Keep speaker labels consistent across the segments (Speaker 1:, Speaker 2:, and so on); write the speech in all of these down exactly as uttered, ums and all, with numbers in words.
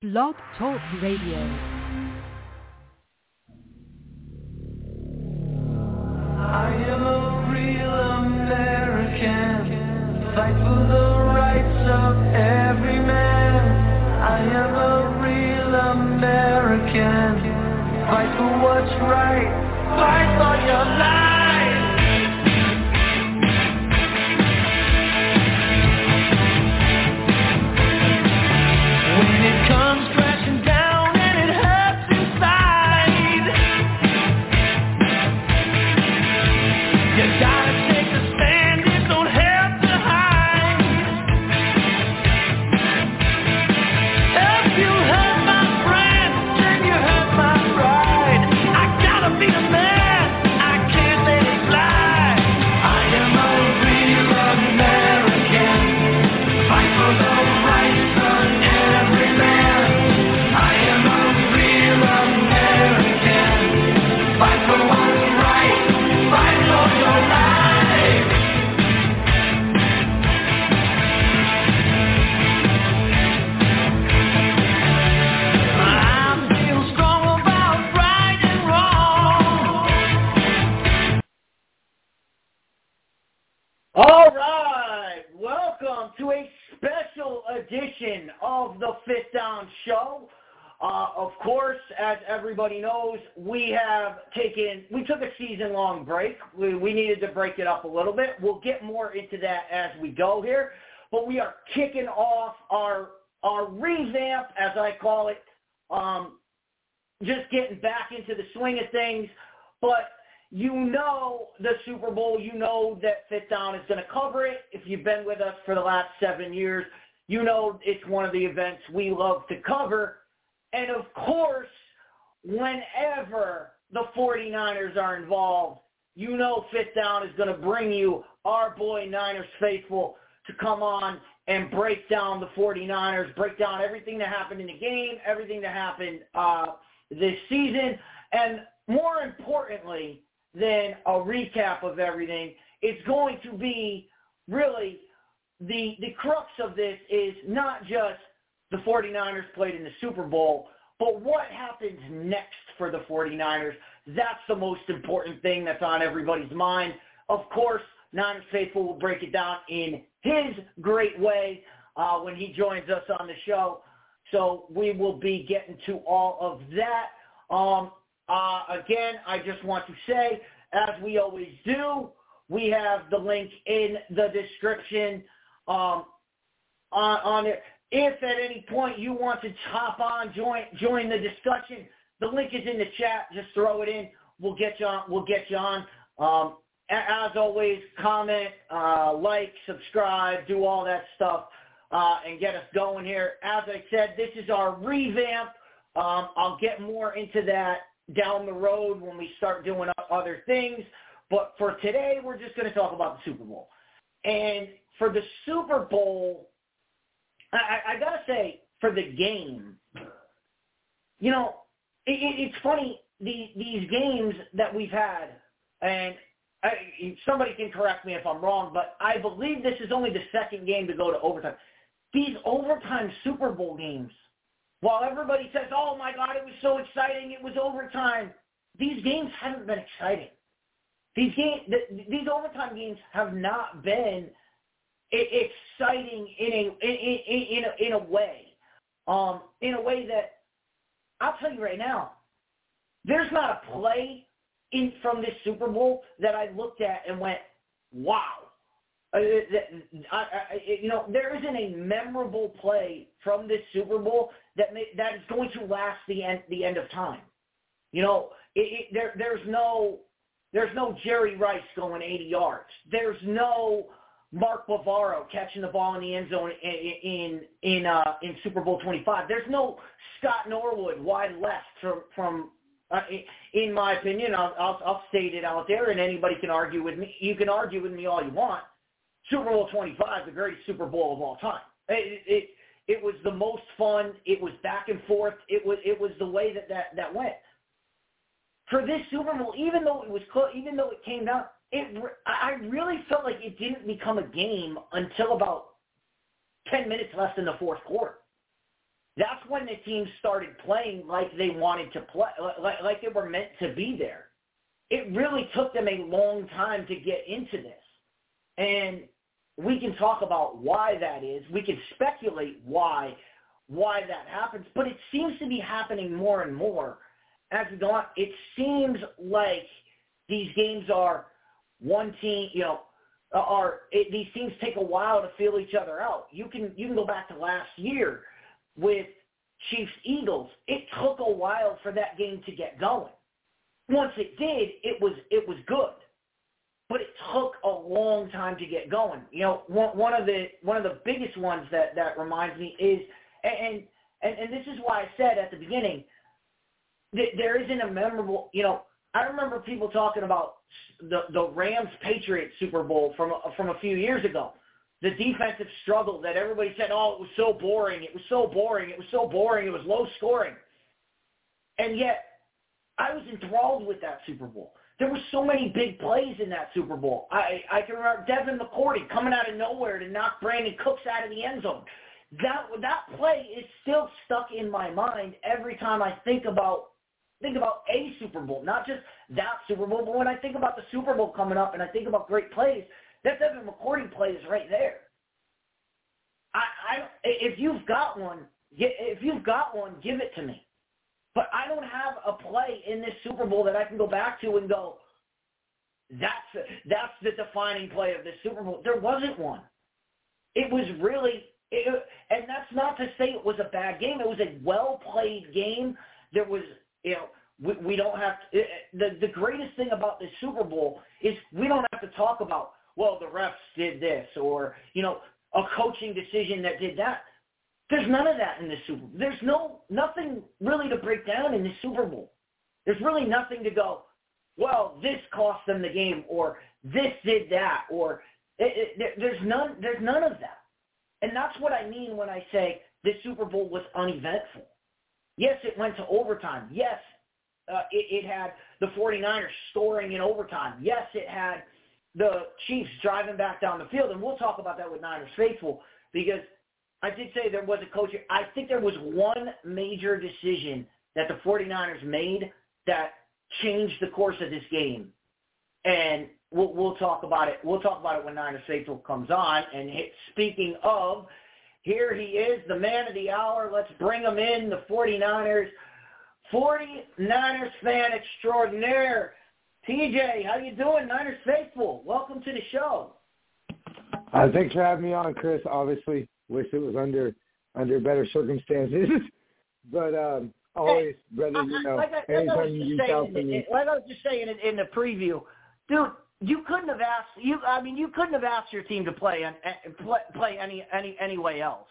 Speaker 1: Blog Talk Radio.
Speaker 2: I am a real American, fight for the rights of every man. I am a real American, fight for what's right, fight for your life. When it comes crashing down and it hurts inside, you gotta take a stand, it don't have to hide. If you hurt my friend, then you hurt my pride. I gotta be a man, I can't let it fly. I am a real American, fight for the rights of every man. I am a real American, fight for what's right, fight for your life. I feel strong about right and wrong.
Speaker 3: All right, welcome to a special edition of the Fifth Down Show. Uh, of course, as everybody knows, we have taken, we took a season-long break. We, we needed to break it up a little bit. We'll get more into that as we go here, but we are kicking off our our revamp, as I call it, um, just getting back into the swing of things. But you know the Super Bowl, you know that Fifth Down is going to cover it. If you've been with us for the last seven years, you know it's one of the events we love to cover. And of course, whenever the 49ers are involved, you know Fifth Down is going to bring you our boy Niners faithful to come on and break down the 49ers, break down everything that happened in the game, everything that happened uh, this season, and more importantly than a recap of everything, it's going to be really the the crux of this is not just the 49ers played in the Super Bowl, but what happens next for the 49ers. That's the most important thing that's on everybody's mind. Of course, Niners faithful will break it down in his great way uh, when he joins us on the show. So we will be getting to all of that. Um, uh, again, I just want to say, as we always do, we have the link in the description um, on, on it. If at any point you want to hop on, join join the discussion, the link is in the chat. Just throw it in. We'll get you on. We'll get you on. Um, as always, comment, uh, like, subscribe, do all that stuff, uh, and get us going here. As I said, this is our revamp. Um, I'll get more into that down the road when we start doing other things. But for today, we're just going to talk about the Super Bowl. And for the Super Bowl, I, I got to say, for the game, you know, it, it, it's funny, the, these games that we've had, and I, somebody can correct me if I'm wrong, but I believe this is only the second game to go to overtime. These overtime Super Bowl games, while everybody says, oh, my God, it was so exciting, it was overtime, these games haven't been exciting. These game, the, these overtime games have not been exciting in a in, in, in, a, in a way, um, in a way that I'll tell you right now, there's not a play in from this Super Bowl that I looked at and went, wow. Uh, I, I, you know, there isn't a memorable play from this Super Bowl that may, that is going to last the end the end of time. You know, it, it, there there's no there's no Jerry Rice going eighty yards. There's no Mark Bavaro catching the ball in the end zone in in in, uh, in Super Bowl twenty-five. There's no Scott Norwood wide left from from. Uh, in my opinion, I'll, I'll I'll state it out there, and anybody can argue with me. You can argue with me all you want. Super Bowl twenty-five, the greatest Super Bowl of all time. It it, it was the most fun. It was back and forth. It was it was the way that that, that went. For this Super Bowl, even though it was close, even though it came down, it I really felt like it didn't become a game until about ten minutes left in the fourth quarter. That's when the teams started playing like they wanted to play, like, like they were meant to be there. It really took them a long time to get into this. And we can talk about why that is. We can speculate why why that happens, but it seems to be happening more and more as we go on. It seems like these games are one team, you know, are it, these teams take a while to feel each other out. You can you can go back to last year with Chiefs-Eagles. It took a while for that game to get going. Once it did, it was it was good, but it took a long time to get going. You know, one, one of the one of the biggest ones that, that reminds me is, and, and and this is why I said at the beginning that there isn't a memorable. You know, I remember people talking about the the Rams-Patriots Super Bowl from from a few years ago. The defensive struggle that everybody said, oh, it was so boring, it was so boring, it was so boring, it was low scoring, and yet I was enthralled with that Super Bowl. There were so many big plays in that Super Bowl. I, I can remember Devin McCourty coming out of nowhere to knock Brandon Cooks out of the end zone. That that play is still stuck in my mind every time I think about think about a Super Bowl, not just that Super Bowl, but when I think about the Super Bowl coming up and I think about great plays, that Devin McCourty play is right there. I, I if you've got one, if you've got one, give it to me. But I don't have a play in this Super Bowl that I can go back to and go, that's that's the defining play of this Super Bowl. There wasn't one. It was really, it, and that's not to say it was a bad game. It was a well-played game. There was, you know, we, we don't have to, the the greatest thing about this Super Bowl is we don't have to talk about, well, the refs did this or, you know, a coaching decision that did that. There's none of that in this Super Bowl. There's no nothing really to break down in this Super Bowl. There's really nothing to go, well, this cost them the game, or this did that, or it, it, there's none. There's none of that. And that's what I mean when I say this Super Bowl was uneventful. Yes, it went to overtime. Yes, uh, it, it had the 49ers scoring in overtime. Yes, it had the Chiefs driving back down the field, and we'll talk about that with Niners Faithful, because I did say there was a coach. I think there was one major decision that the 49ers made that changed the course of this game. And we'll, we'll talk about it. We'll talk about it when Niners Faithful comes on. And hit, speaking of, here he is, the man of the hour. Let's bring him in, the 49ers. 49ers fan extraordinaire. T J, how you doing, Niners Faithful? Welcome to the show.
Speaker 1: Uh, thanks for having me on, Chris. Obviously, wish it was under under better circumstances, but um, always, brother, you know,
Speaker 3: like I,
Speaker 1: anytime
Speaker 3: like I
Speaker 1: you reach out to me.
Speaker 3: Like I was just saying in, in the preview, dude, you couldn't have asked you. I mean, you couldn't have asked your team to play and play, play any any any way else.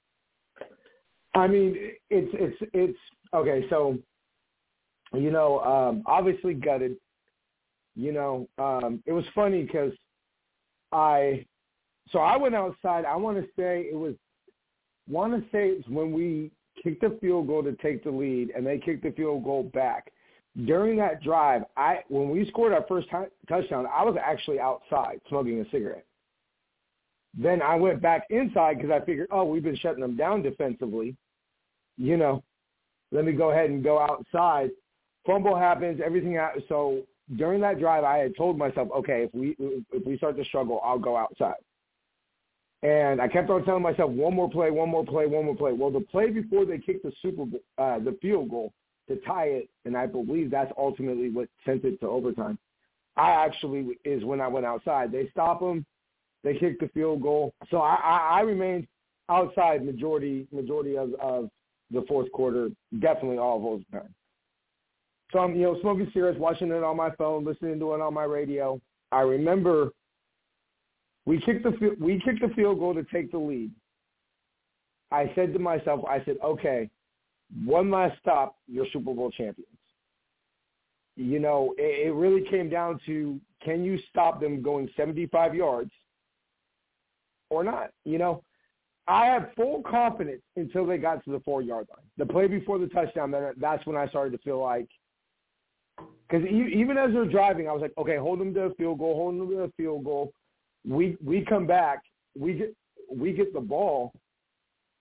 Speaker 1: I mean, it's it's it's okay. So, you know, um, obviously gutted. You know, um, it was funny because I. So I went outside. I want to say it was, want to say it's when we kicked the field goal to take the lead, and they kicked the field goal back. During that drive, I when we scored our first t- touchdown, I was actually outside smoking a cigarette. Then I went back inside because I figured, oh, we've been shutting them down defensively. You know, let me go ahead and go outside. Fumble happens, everything happens. So during that drive, I had told myself, okay, if we if we start to struggle, I'll go outside. And I kept on telling myself, one more play, one more play, one more play. Well, the play before they kicked the Super Bowl, uh, the field goal to tie it, and I believe that's ultimately what sent it to overtime. I actually is when I went outside. They stop them, they kicked the field goal. So I, I, I remained outside majority majority of, of the fourth quarter, definitely all of overtime. So I'm, you know, smoking cigarettes, watching it on my phone, listening to it on my radio. I remember. We kicked the we kicked the field goal to take the lead. I said to myself, I said, okay, one last stop, you're Super Bowl champions. You know, it, it really came down to, can you stop them going seventy-five yards or not? You know, I had full confidence until they got to the four-yard line. The play before the touchdown, that's when I started to feel like, because even as they're driving, I was like, okay, hold them to a field goal, hold them to a field goal. We we come back, we get we get the ball,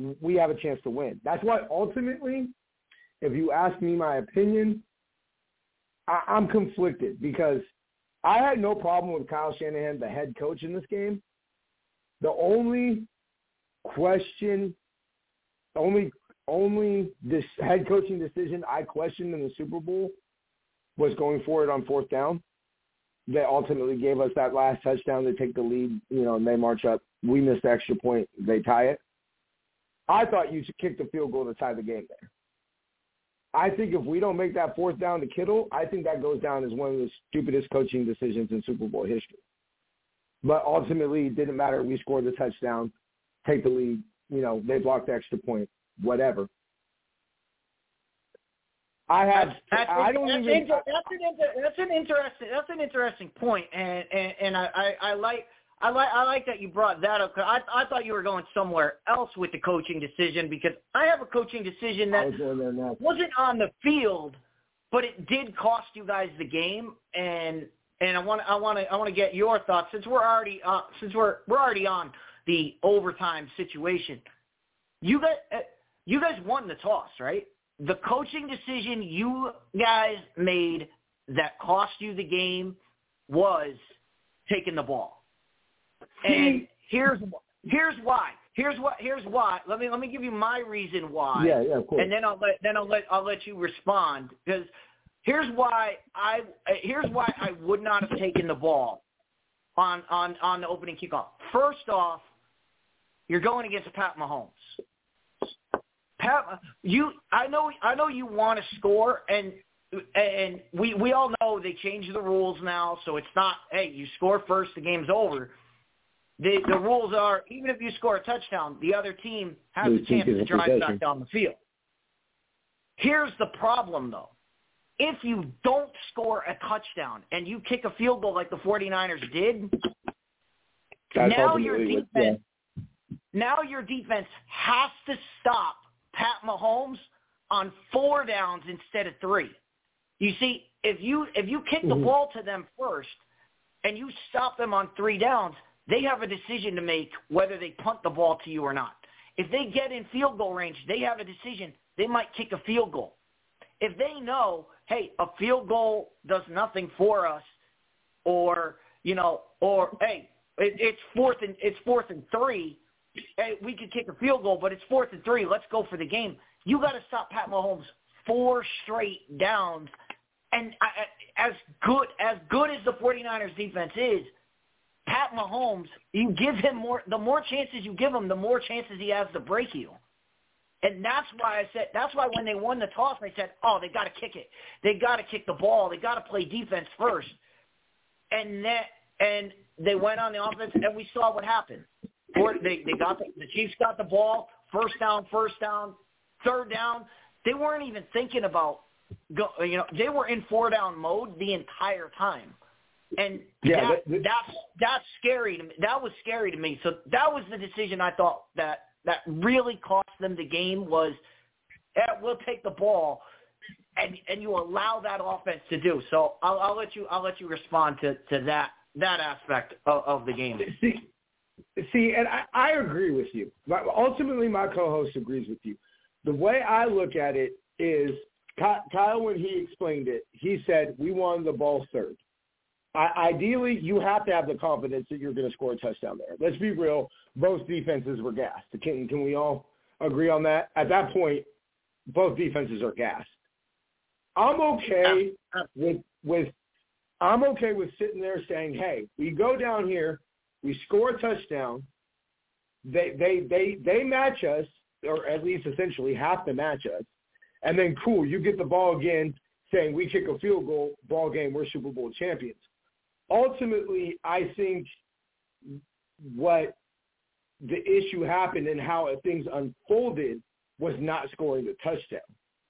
Speaker 1: we have a chance to win. That's why ultimately, if you ask me my opinion, I, I'm conflicted because I had no problem with Kyle Shanahan, the head coach in this game. The only question, only only this head coaching decision I questioned in the Super Bowl was going for it on fourth down. That ultimately gave us that last touchdown to take the lead, you know, and they march up. We missed the extra point. They tie it. I thought you should kick the field goal to tie the game there. I think if we don't make that fourth down to Kittle, I think that goes down as one of the stupidest coaching decisions in Super Bowl history. But ultimately, it didn't matter. We scored the touchdown, take the lead. You know, they blocked the extra point, whatever. I have.
Speaker 3: That's, that's,
Speaker 1: I don't
Speaker 3: that's
Speaker 1: even.
Speaker 3: Inter, that's, an inter, that's an interesting. That's an interesting point, and and, and I, I, I like. I like I like that you brought that up. Cause I I thought you were going somewhere else with the coaching decision because I have a coaching decision that
Speaker 1: was
Speaker 3: wasn't on the field, but it did cost you guys the game. And and I want I want to I want to get your thoughts since we're already uh, since we're we're already on the overtime situation. You guys uh, you guys won the toss, right? The coaching decision you guys made that cost you the game was taking the ball. And here's here's why. Here's what. Here's why. Let me let me give you my reason why.
Speaker 1: Yeah, yeah, of course.
Speaker 3: And then I'll let then I'll let I'll let you respond because here's why I here's why I would not have taken the ball on on on the opening kickoff. First off, you're going against Pat Mahomes. Pat, you I know I know you want to score and. And we, we all know they changed the rules now, so it's not, hey, you score first, the game's over. The the rules are, even if you score a touchdown, the other team has a chance to drive back down the field. Here's the problem, though. If you don't score a touchdown and you kick a field goal like the 49ers did,
Speaker 1: That's
Speaker 3: now your defense
Speaker 1: yeah.
Speaker 3: now your defense has to stop Pat Mahomes on four downs instead of three. You see, if you if you kick the
Speaker 1: mm-hmm.
Speaker 3: ball to them first and you stop them on three downs, they have a decision to make whether they punt the ball to you or not. If they get in field goal range, they have a decision. They might kick a field goal. If they know, hey, a field goal does nothing for us, or you know, or hey, it, it's fourth and it's fourth and three, hey, we could kick a field goal, but it's fourth and three. Let's go for the game. You got to stop Pat Mahomes four straight downs. And I, as good as good as the 49ers defense is, Pat Mahomes, you give him more. The more chances you give him, the more chances he has to break you. And that's why I said. That's why when they won the toss, they said, "Oh, they got to kick it. They got to kick the ball. They got to play defense first." And that, and they went on the offense, and we saw what happened. Or they they got the, the Chiefs got the ball, first down, first down, third down. They weren't even thinking about. Go, you know, they were in four down mode the entire time, and
Speaker 1: yeah,
Speaker 3: that,
Speaker 1: that,
Speaker 3: that's that's scary to me. That was scary to me. So that was the decision I thought that that really cost them the game was, eh, we'll take the ball, and and you allow that offense to do. So I'll, I'll let you I'll let you respond to, to that that aspect of, of the game.
Speaker 1: See, see, and I, I agree with you. Ultimately, my co-host agrees with you. The way I look at it is. Kyle, when he explained it, he said, we won the ball third. I, ideally, you have to have the confidence that you're going to score a touchdown there. Let's be real. Both defenses were gassed. Can, can we all agree on that? At that point, both defenses are gassed. I'm okay with, with I'm okay with sitting there saying, hey, we go down here, we score a touchdown, they they they they match us, or at least essentially have to match us. And then, cool, you get the ball again saying we kick a field goal, ball game, we're Super Bowl champions. Ultimately, I think what the issue happened and how things unfolded was not scoring the touchdown.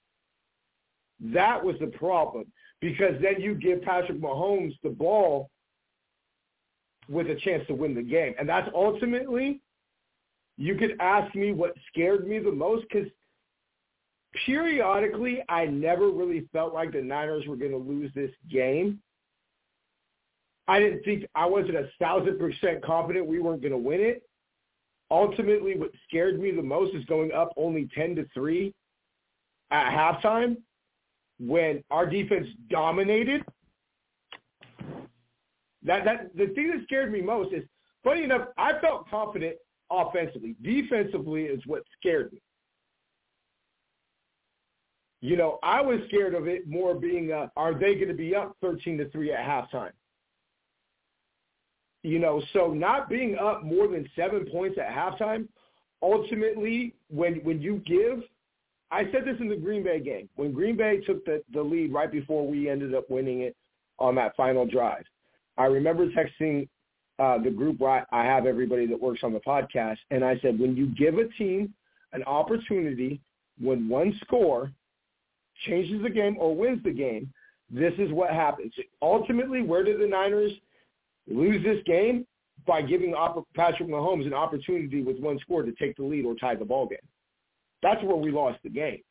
Speaker 1: That was the problem because then you give Patrick Mahomes the ball with a chance to win the game. And that's ultimately, you could ask me what scared me the most because periodically, I never really felt like the Niners were going to lose this game. I didn't think – I wasn't a thousand percent confident we weren't going to win it. ultimately what scared me the most is going up only ten to three at halftime when our defense dominated. That that the thing that scared me most is, funny enough, I felt confident offensively. Defensively is what scared me. You know, I was scared of it more being, uh, are they going to be up thirteen to three at halftime? You know, so not being up more than seven points at halftime, ultimately, when when you give, I said this in the Green Bay game. When Green Bay took the, the lead right before we ended up winning it on that final drive, I remember texting uh, the group where I, I have everybody that works on the podcast, and I said, when you give a team an opportunity when one score changes the game or wins the game, this is what happens. Ultimately, where did the Niners lose this game? By giving Patrick Mahomes an opportunity with one score to take the lead or tie the ball game. That's where we lost the game.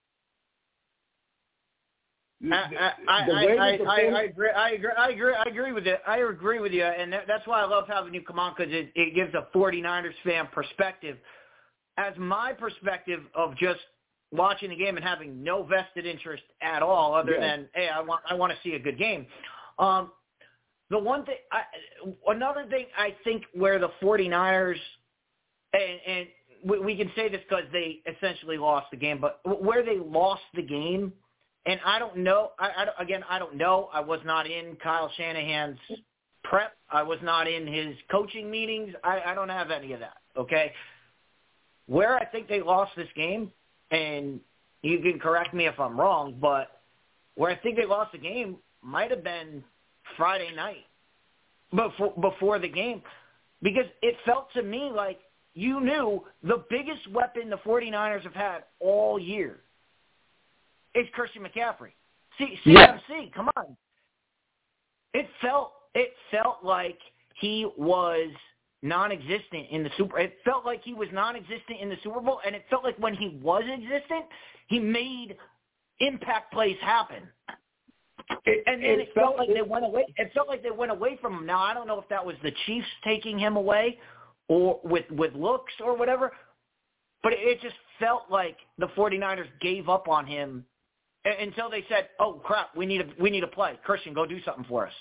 Speaker 3: I, I, I, I, I, I agree. I agree. I agree. I agree with it. I agree with you, and that, that's why I love having you come on, because it, it gives a 49ers fan perspective. As my perspective of just watching the game and having no vested interest at all, other yeah. than hey, I want I want to see a good game. Um, the one thing, I, another thing, I think where the 49ers, and, and we, we can say this because they essentially lost the game, but where they lost the game, and I don't know. I, I again, I don't know. I was not in Kyle Shanahan's prep. I was not in his coaching meetings. I, I don't have any of that. Okay, where I think they lost this game. And you can correct me if I'm wrong, but where I think they lost the game might have been Friday night before, before the game, because it felt to me like you knew the biggest weapon the 49ers have had all year is Christian McCaffrey. C-
Speaker 1: yeah.
Speaker 3: C M C, come on. It felt it felt like he was non-existent in the Super. It felt like he was non-existent in the Super Bowl, and it felt like when he was existent, he made impact plays happen.
Speaker 1: It,
Speaker 3: and then
Speaker 1: it,
Speaker 3: it felt
Speaker 1: felt
Speaker 3: like
Speaker 1: it,
Speaker 3: they went away. It felt like they went away from him. Now I don't know if that was the Chiefs taking him away, or with with looks or whatever, but it, it just felt like the 49ers gave up on him until they said, "Oh crap, we need a we need a play. Christian, go do something for us."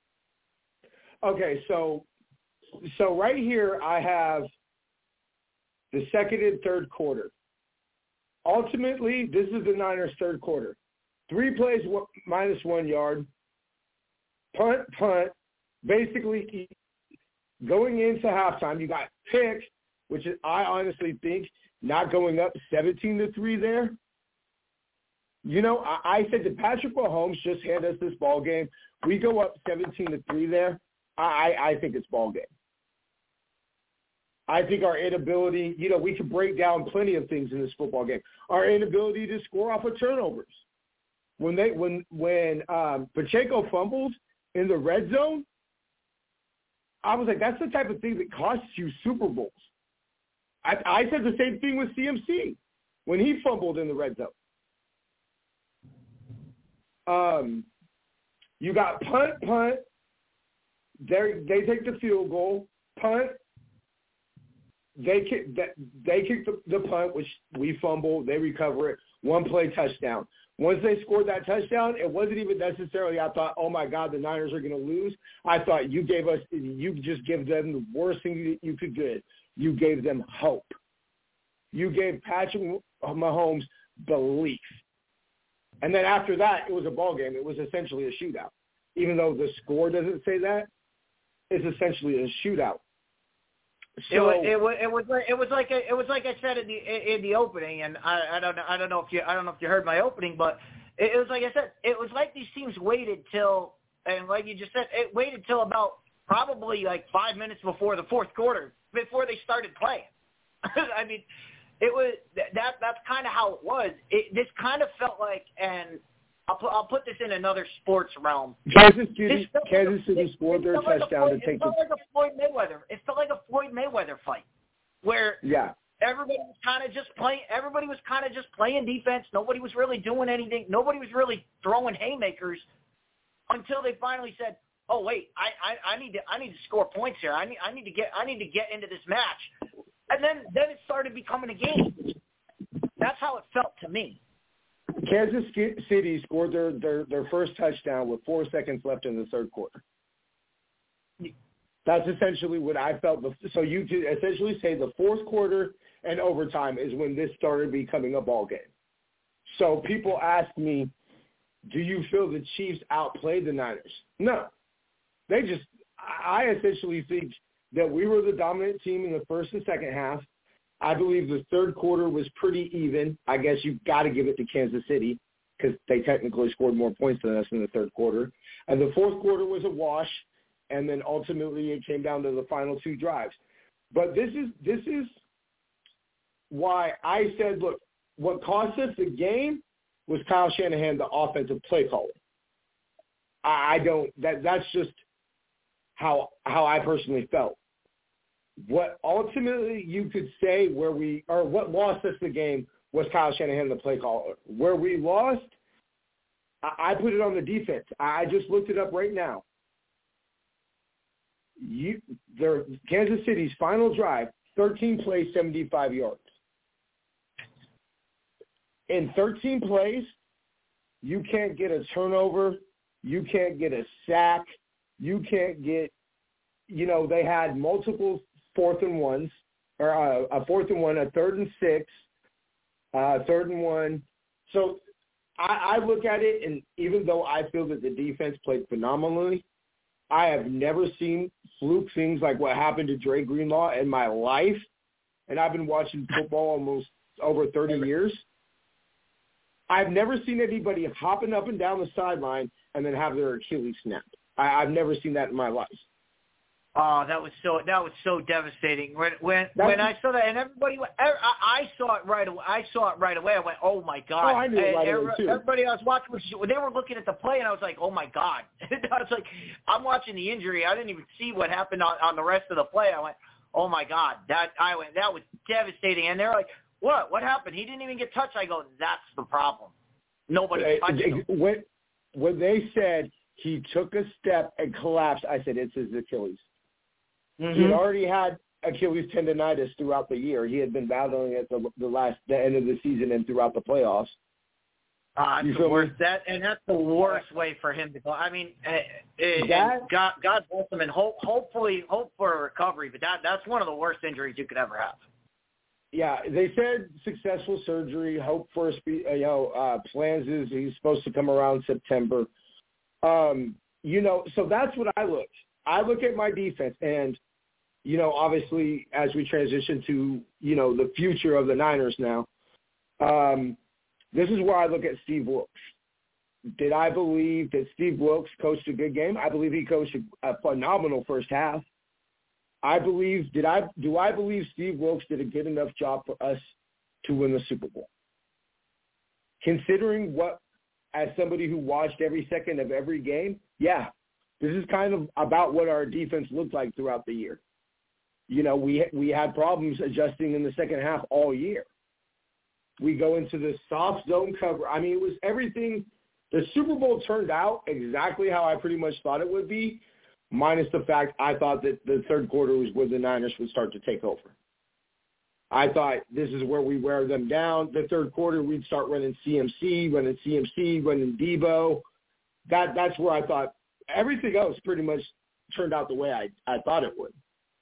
Speaker 1: Okay, so. So right here I have the second and third quarter. Ultimately, this is the Niners' third quarter. Three plays, minus one yard. Punt, punt. Basically, going into halftime, you got picks, which is, I honestly think, not going up seventeen to three there. You know, I, I said that Patrick Mahomes just hand us this ball game. We go up seventeen to three there. I, I think it's ball game. I think our inability, you know, we could break down plenty of things in this football game. Our inability to score off of turnovers. When they when when um, Pacheco fumbled in the red zone, I was like, that's the type of thing that costs you Super Bowls. I, I said the same thing with C M C when he fumbled in the red zone. Um, you got punt, punt. They they take the field goal, punt. They kick that they kick the, the punt, which we fumble. They recover it. One play touchdown. Once they scored that touchdown, it wasn't even necessarily. I thought, oh my God, the Niners are going to lose. I thought you gave us, you just give them the worst thing that you could get. You gave them hope. You gave Patrick Mahomes belief. And then after that, it was a ball game. It was essentially a shootout, even though the score doesn't say that. It's essentially a shootout. So,
Speaker 3: it was it was it was like it was like it was like I said in the in the opening, and I, I don't know I don't know if you I don't know if you heard my opening, but it, it was like I said, it was like these teams waited till, and like you just said, it waited till about probably like five minutes before the fourth quarter before they started playing. I mean, it was that that's kind of how it was. It, this kind of felt like, and I'll put I'll put this in another sports realm.
Speaker 1: Kansas City, Kansas City scored their touchdown to take
Speaker 3: the. It felt like a Floyd Mayweather. It felt like a Floyd Mayweather fight, where
Speaker 1: yeah.
Speaker 3: everybody was kind of just playing. Everybody was kind of just playing defense. Nobody was really doing anything. Nobody was really throwing haymakers until they finally said, "Oh wait, I, I, I need to I need to score points here. I need I need to get I need to get into this match." and then, then it started becoming a game. That's how it felt to me.
Speaker 1: Kansas City scored their, their, their first touchdown with four seconds left in the third quarter. That's essentially what I felt. So you could essentially say the fourth quarter and overtime is when this started becoming a ball game. So people ask me, do you feel the Chiefs outplayed the Niners? No. They just – I essentially think that we were the dominant team in the first and second half. I believe the third quarter was pretty even. I guess you've got to give it to Kansas City because they technically scored more points than us in the third quarter. And the fourth quarter was a wash, and then ultimately it came down to the final two drives. But this is this is why I said, look, what cost us the game was Kyle Shanahan, the offensive play caller. I, I don't that that's just how how I personally felt. What ultimately you could say where we or what lost us the game was Kyle Shanahan, the play caller. Where we lost, I, I put it on the defense. I just looked it up right now. You, their Kansas City's final drive, thirteen plays, seventy-five yards. In thirteen plays, you can't get a turnover, you can't get a sack, you can't get, you know, they had multiple fourth and ones, or uh, a fourth and one, a third and six, uh, third and one. So I, I look at it, and even though I feel that the defense played phenomenally, I have never seen fluke things like what happened to Dre Greenlaw in my life, and I've been watching football almost over thirty years. I've never seen anybody hopping up and down the sideline and then have their Achilles snapped. I, I've never seen that in my life.
Speaker 3: Oh, that was so that was so devastating. When when That's, when I saw that, and everybody, I, I saw it right away. I saw it right away. I went, "Oh my god!"
Speaker 1: Oh, I knew it right
Speaker 3: and
Speaker 1: away too.
Speaker 3: Everybody I was watching, was, they were looking at the play, and I was like, "Oh my god!" I was like, "I'm watching the injury. I didn't even see what happened on, on the rest of the play." I went, "Oh my god!" That I went, that was devastating. And they're like, "What? What happened? He didn't even get touched." I go, "That's the problem. Nobody touched him."
Speaker 1: When when they said he took a step and collapsed, I said it's his Achilles. Mm-hmm. He had already had Achilles tendonitis throughout the year. He had been battling it the, the last the end of the season and throughout the playoffs.
Speaker 3: Uh,
Speaker 1: you
Speaker 3: the worst. That and that's the worst way for him to go. I mean, it, that, and God, God bless him, and hope, hopefully, hope for a recovery. But that that's one of the worst injuries you could ever have.
Speaker 1: Yeah, they said successful surgery. Hope for a spe- you know uh, plans is he's supposed to come around September. Um, you know, so that's what I look. I look at my defense and. You know, obviously, as we transition to, you know, the future of the Niners now, um, this is where I look at Steve Wilks. Did I believe that Steve Wilks coached a good game? I believe he coached a, a phenomenal first half. I believe, did I, do I believe Steve Wilks did a good enough job for us to win the Super Bowl? Considering what, as somebody who watched every second of every game, yeah, this is kind of about what our defense looked like throughout the year. You know, we we had problems adjusting in the second half all year. We go into the soft zone cover. I mean, it was everything. The Super Bowl turned out exactly how I pretty much thought it would be, minus the fact I thought that the third quarter was where the Niners would start to take over. I thought this is where we wear them down. The third quarter, we'd start running C M C, running C M C, running Debo. That That's where I thought everything else pretty much turned out the way I, I thought it would.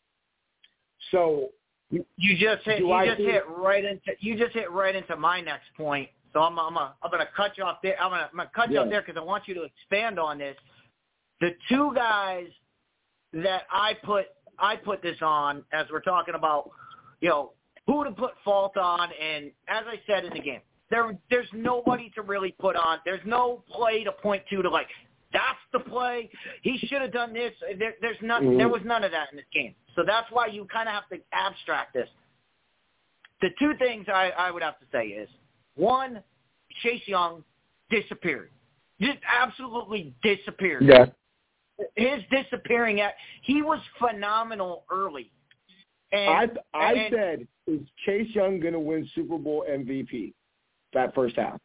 Speaker 1: So
Speaker 3: you just hit you I just think, hit right into you just hit right into my next point. So I'm I'm a, I'm gonna cut you off there. I'm gonna, I'm gonna cut you
Speaker 1: yeah.
Speaker 3: off there because I want you to expand on this. The two guys that I put I put this on as we're talking about, you know, who to put fault on, and as I said in the game, there there's nobody to really put on. There's no play to point to to like. That's the play. He should have done this. There, there's none. Mm-hmm. There was none of that in this game. So that's why you kind of have to abstract this. The two things I, I would have to say is, one, Chase Young disappeared. Just absolutely disappeared.
Speaker 1: Yeah.
Speaker 3: His disappearing act, he was phenomenal early. And,
Speaker 1: I I
Speaker 3: and,
Speaker 1: said, is Chase Young going to win Super Bowl M V P that first half?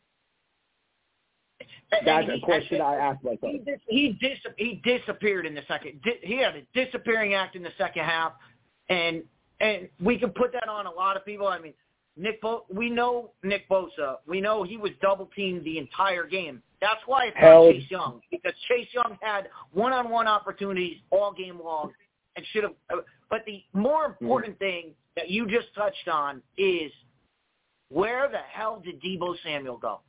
Speaker 1: That's
Speaker 3: he,
Speaker 1: a question
Speaker 3: and,
Speaker 1: I asked myself.
Speaker 3: He, dis, he, dis, he disappeared in the second. He had a disappearing act in the second half, and and we can put that on a lot of people. I mean, Nick Bo- we know Nick Bosa. We know he was double-teamed the entire game. That's why it's
Speaker 1: Hell.
Speaker 3: not Chase Young, because Chase Young had one-on-one opportunities all game long and should have uh, – but the more important mm-hmm. thing that you just touched on is where the hell did Deebo Samuel go?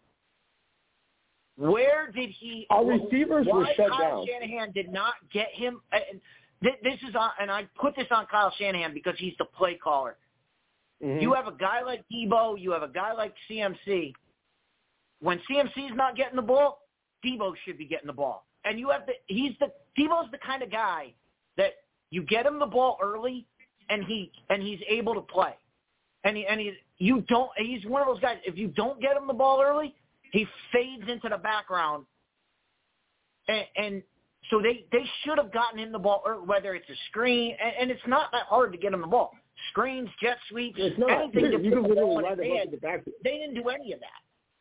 Speaker 3: Where did he –
Speaker 1: Our receivers
Speaker 3: why
Speaker 1: were shut
Speaker 3: Kyle
Speaker 1: down.
Speaker 3: Shanahan did not get him – and this is on – and I put this on Kyle Shanahan because he's the play caller. Mm-hmm. You have a guy like Deebo. You have a guy like C M C. When C M C is not getting the ball, Deebo should be getting the ball. And you have the he's the Deebo's the kind of guy that you get him the ball early, and he and he's able to play. And he and he you don't he's one of those guys. If you don't get him the ball early, he fades into the background. And, and so they they should have gotten him the ball early, whether it's a screen, and, and it's not that hard to get him the ball. Screens, jet sweeps,
Speaker 1: it's not.
Speaker 3: anything to
Speaker 1: you
Speaker 3: put the ball in
Speaker 1: the
Speaker 3: his hand.
Speaker 1: the back.
Speaker 3: They didn't do any of that.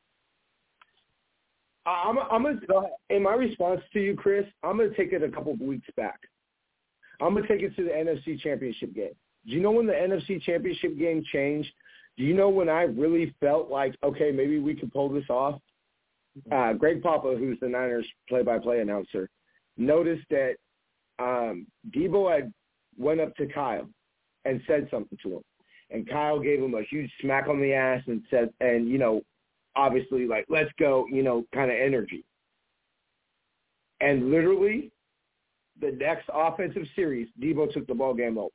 Speaker 1: I'm, I'm gonna, in my response to you, Chris, I'm going to take it a couple of weeks back. I'm going to take it to the N F C Championship game. Do you know when the N F C Championship game changed? Do you know when I really felt like, okay, maybe we could pull this off? Uh, Greg Papa, who's the Niners play-by-play announcer, noticed that um, Deebo had went up to Kyle and said something to him. And Kyle gave him a huge smack on the ass and said, and, you know, obviously like, let's go, you know, kind of energy. And literally the next offensive series, Deebo took the ball game over.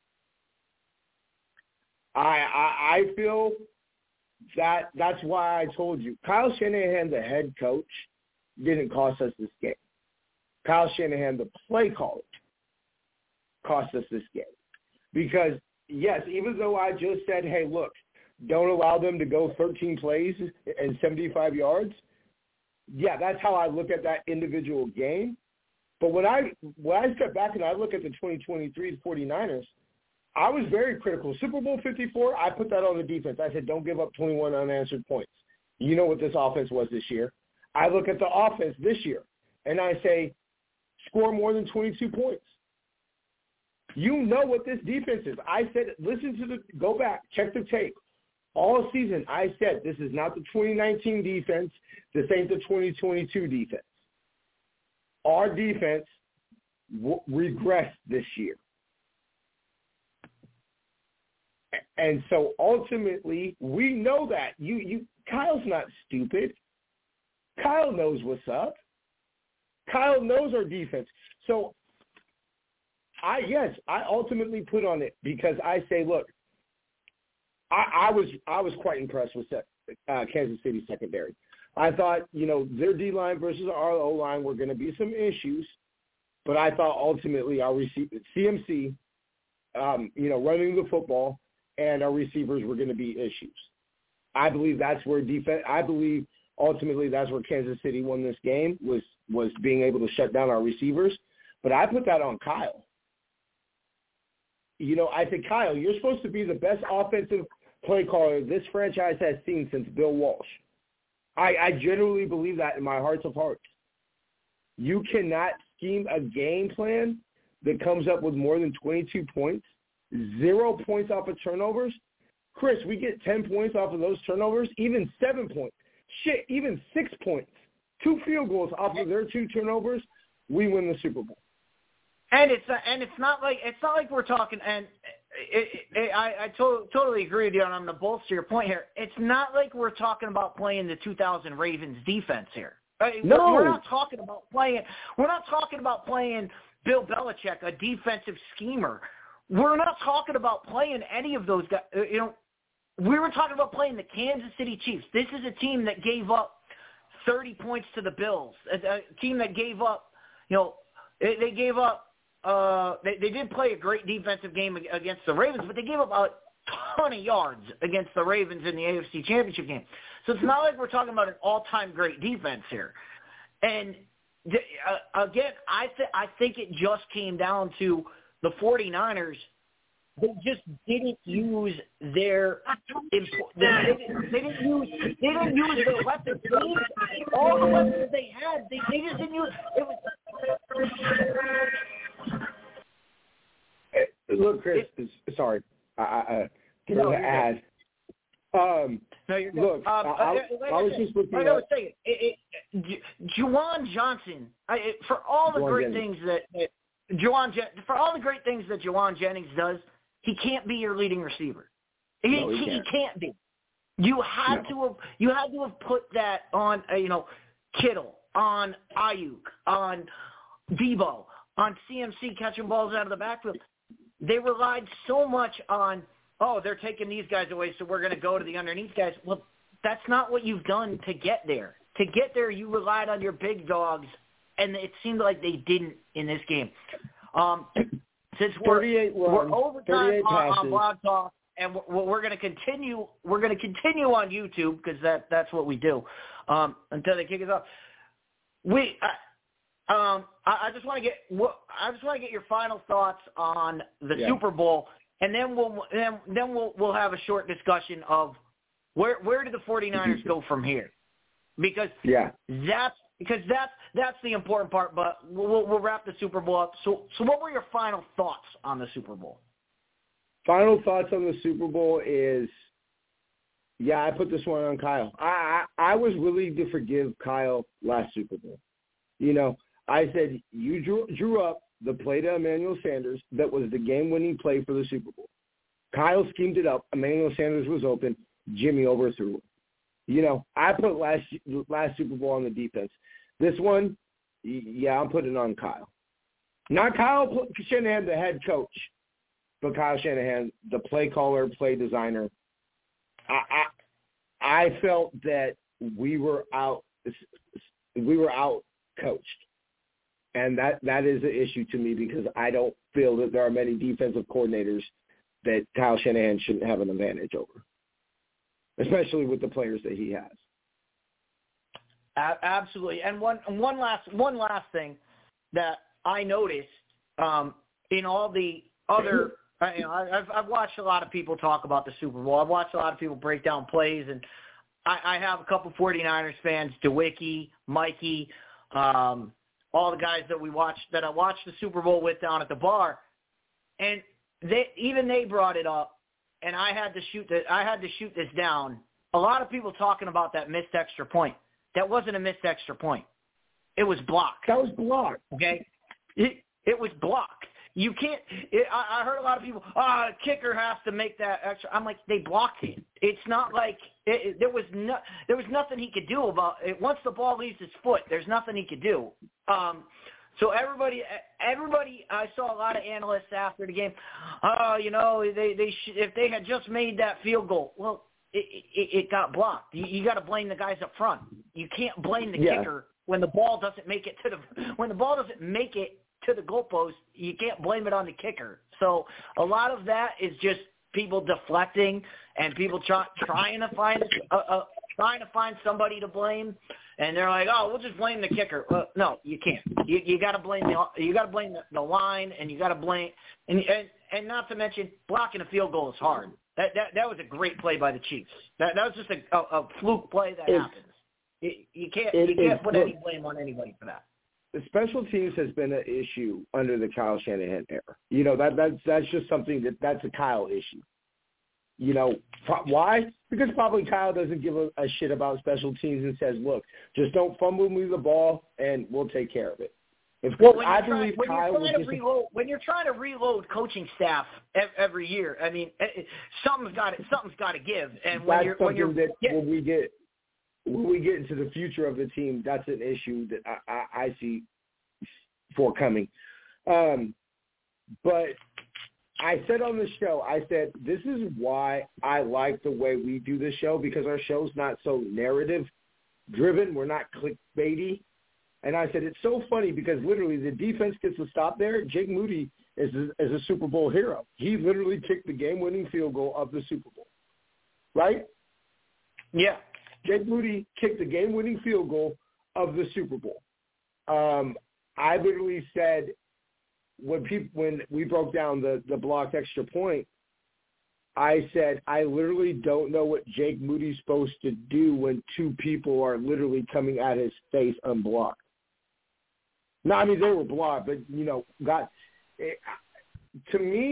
Speaker 1: I, I, I feel that that's why I told you, Kyle Shanahan, the head coach, didn't cost us this game. Kyle Shanahan, the play caller, cost us this game. Because, yes, even though I just said, hey, look, don't allow them to go thirteen plays and seventy-five yards, yeah, that's how I look at that individual game. But when I when I step back and I look at the twenty twenty-three 49ers, I was very critical. Super Bowl fifty-four, I put that on the defense. I said, don't give up twenty-one unanswered points. You know what this offense was this year. I look at the offense this year, and I say, score more than twenty-two points. You know what this defense is. I said, listen to the – go back, check the tape. All season, I said, this is not the twenty nineteen defense. This ain't the twenty twenty-two defense. Our defense w- regressed this year. And so ultimately, we know that. You, you, Kyle's not stupid. Kyle knows what's up. Kyle knows our defense. So, I yes, I ultimately put on it because I say, look, I, I was I was quite impressed with uh, Kansas City secondary. I thought, you know, their D-line versus our O-line were going to be some issues, but I thought ultimately our receiver, C M C, um, you know, running the football and our receivers were going to be issues. I believe that's where defense. I believe ultimately that's where Kansas City won this game was was being able to shut down our receivers. But I put that on Kyle. You know, I think, Kyle, you're supposed to be the best offensive play caller this franchise has seen since Bill Walsh. I, I genuinely believe that in my heart of hearts. You cannot scheme a game plan that comes up with more than twenty-two points, zero points off of turnovers. Chris, we get ten points off of those turnovers, even seven points. Shit, even six points. Two field goals off of their two turnovers, we win the Super Bowl.
Speaker 3: And it's uh, and it's not like it's not like we're talking. And it, it, it, I, I to- totally agree with you. And I'm going to bolster your point here. It's not like we're talking about playing the two thousand Ravens defense here.
Speaker 1: No,
Speaker 3: we're not talking about playing. We're not talking about playing Bill Belichick, a defensive schemer. We're not talking about playing any of those guys. You know, we were talking about playing the Kansas City Chiefs. This is a team that gave up thirty points to the Bills. A, a team that gave up, you know, they, they gave up. Uh, they, they did play a great defensive game against the Ravens, but they gave up a ton of yards against the Ravens in the A F C Championship game. So it's not like we're talking about an all-time great defense here. And th- uh, again, I th- I think it just came down to the 49ers. They just didn't use their they, they, didn't, they didn't use they didn't use their weapons. All the weapons they had, they, they just didn't use. It was.
Speaker 1: Look, Chris, sorry. I, I, through
Speaker 3: no,
Speaker 1: the ad. Um,
Speaker 3: no, you're good.
Speaker 1: Look,
Speaker 3: um,
Speaker 1: I,
Speaker 3: uh,
Speaker 1: I,
Speaker 3: like
Speaker 1: I was
Speaker 3: said,
Speaker 1: just looking
Speaker 3: like
Speaker 1: at.
Speaker 3: I was saying, it, it, J- Juwan Johnson, I, it, for all the
Speaker 1: Juwan
Speaker 3: great
Speaker 1: Jennings.
Speaker 3: things that, that Juwan, Jen- for all the great things that Juwan Jennings does, he can't be your leading receiver. He,
Speaker 1: No, he
Speaker 3: he,
Speaker 1: can't.
Speaker 3: he can't be. You had
Speaker 1: No.
Speaker 3: to have, you had to have put that on, uh, you know, Kittle, on Ayuk, on Debo, on C M C catching balls out of the backfield. They relied so much on, oh, they're taking these guys away, so we're going to go to the underneath guys. Well, that's not what you've done to get there. To get there, you relied on your big dogs, and it seemed like they didn't in this game. Um, since we're, we're overtime on, on Blog Talk, and we're, we're going to continue. We're going to continue on YouTube because that that's what we do um, until they kick us off. We. I, Um, I, I just want to get I just want to get your final thoughts on the
Speaker 1: Yeah.
Speaker 3: Super Bowl, and then we'll then then we'll we'll have a short discussion of where where do the 49ers go from here, because
Speaker 1: Yeah.
Speaker 3: that's because that's that's the important part. But we'll we'll wrap the Super Bowl up. So so what were your final thoughts on the Super Bowl?
Speaker 1: Final thoughts on the Super Bowl is, yeah, I put this one on Kyle. I I, I was willing to forgive Kyle last Super Bowl. You know, I said, you drew, drew up the play to Emmanuel Sanders that was the game-winning play for the Super Bowl. Kyle schemed it up. Emmanuel Sanders was open. Jimmy overthrew it. You know, I put last last Super Bowl on the defense. This one, yeah, I'm putting it on Kyle. Not Kyle Shanahan, the head coach, but Kyle Shanahan, the play caller, play designer. I I, I felt that we were out we were out coached. And that, that is an issue to me because I don't feel that there are many defensive coordinators that Kyle Shanahan shouldn't have an advantage over, especially with the players that he has.
Speaker 3: Absolutely. And one one last one last thing that I noticed um, in all the other you know, I've I've watched a lot of people talk about the Super Bowl. I've watched a lot of people break down plays, and I, I have a couple 49ers fans, DeWicki, Mikey, um, all the guys that we watched that I watched the Super Bowl with down at the bar, and they even they brought it up, and I had to shoot the, I had to shoot this down. A lot of people talking about that missed extra point. That wasn't a missed extra point. It was blocked.
Speaker 1: That was blocked.
Speaker 3: Okay, it it was blocked. You can't. It, I, I heard a lot of people. Ah, oh, kicker has to make that extra. I'm like, they blocked it. It's not like it, it, there was no, there was nothing he could do about it. Once the ball leaves his foot, there's nothing he could do. Um, so everybody, everybody, I saw a lot of analysts after the game. Oh, you know, they they sh- if they had just made that field goal, well, it it, it got blocked. You, you got to blame the guys up front. You can't blame the
Speaker 1: yeah.
Speaker 3: kicker when the ball doesn't make it to the when the ball doesn't make it to the goalpost. You can't blame it on the kicker. So a lot of that is just people deflecting and people try, trying to find a, a, trying to find somebody to blame, and they're like, oh, we'll just blame the kicker. Uh, no, you can't. You you got to blame the you got to blame the, the line, and you got to blame and, and and not to mention blocking a field goal is hard. That that that was a great play by the Chiefs. That that was just a, a, a fluke play that
Speaker 1: it's,
Speaker 3: happens. You, you can't
Speaker 1: it,
Speaker 3: you can't put
Speaker 1: look,
Speaker 3: any blame on anybody for that.
Speaker 1: The special teams has been an issue under the Kyle Shanahan era. You know, that that's that's just something that that's a Kyle issue. You know, why? Because probably Kyle doesn't give a, a shit about special teams and says, look, just don't fumble me the ball and we'll take care of it. If
Speaker 3: well, when
Speaker 1: I
Speaker 3: you're trying,
Speaker 1: believe
Speaker 3: when
Speaker 1: Kyle
Speaker 3: you're trying to
Speaker 1: just,
Speaker 3: reload, when you're trying to reload coaching staff every year, I mean, something's got to something's got to give. And when
Speaker 1: that's
Speaker 3: you're
Speaker 1: something
Speaker 3: when you're
Speaker 1: that
Speaker 3: yeah.
Speaker 1: when we get when we get into the future of the team, that's an issue that I, I, I see forthcoming. Um, but I said on the show, I said, this is why I like the way we do this show, because our show's not so narrative-driven. We're not clickbaity. And I said, it's so funny because literally the defense gets a stop there. Jake Moody is a, is a Super Bowl hero. He literally kicked the game-winning field goal of the Super Bowl, right?
Speaker 3: Yeah.
Speaker 1: Jake Moody kicked the game-winning field goal of the Super Bowl. Um, I literally said, when people when we broke down the, the blocked extra point, I said, I literally don't know what Jake Moody's supposed to do when two people are literally coming at his face unblocked. No, I mean, they were blocked, but, you know, God, it, to me,